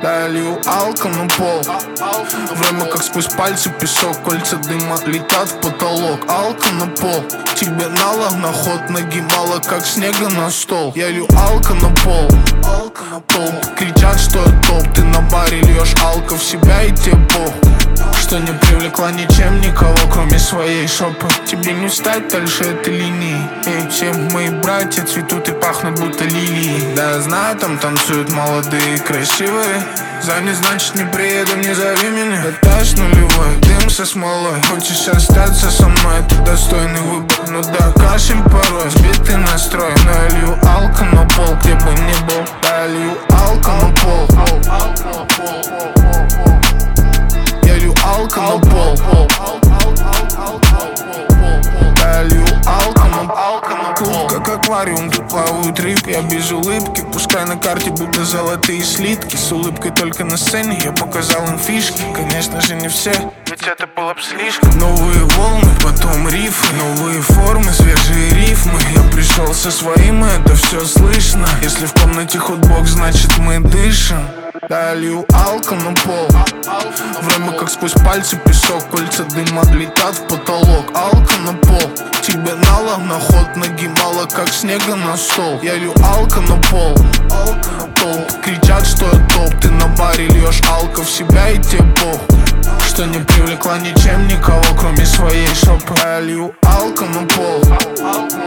Да, лью алко на пол. Время как сквозь пальцы песок, кольца дыма летят в потолок. Алко на пол, тебе налог на ход, ноги мало как снега на стол. Я лью алко на пол. Толпы кричат, что я топ. Ты на баре льешь алко в себя и тебе пох, что не привлекла ничем никого, кроме своей шопы. Тебе не встать дальше этой линии. Эй, все мои братья цветут и пахнут будто лилии. Да, я знаю, там танцуют молодые и красивые. Занят, значит не приеду, не зови меня. Этаж нулевой, дым со смолой. Хочешь остаться со мной, это достойный выбор. Ну да, кашель порой, сбитый настрой. Но я лью алко на пол, где бы ни был. Да, я лью алко на пол. Я лью алко на пол. Я лью алко на пол. Как аквариум, тут плавают рыбки. Я без улыбки, пускай на карте будто золотые слитки. С улыбкой только на сцене я показал им фишки. Конечно же не все, ведь это было б слишком. Новые волны, потом рифы, новые формы, свежие рифмы. Я пришел со своим, и это все слышно. Если в комнате хотбокс, значит мы дышим. Да, лью алко на пол. Время как сквозь пальцы песок, кольца дыма летят в потолок. Алко на пол, тебе налог на ход, ноги мало как снега на стол. Я лью алко на пол. Толпы кричат, что я топ. Ты на баре льешь алко в себя и тебе пох, что не привлекла ничем никого, кроме своей шопы. Я лью алко на пол.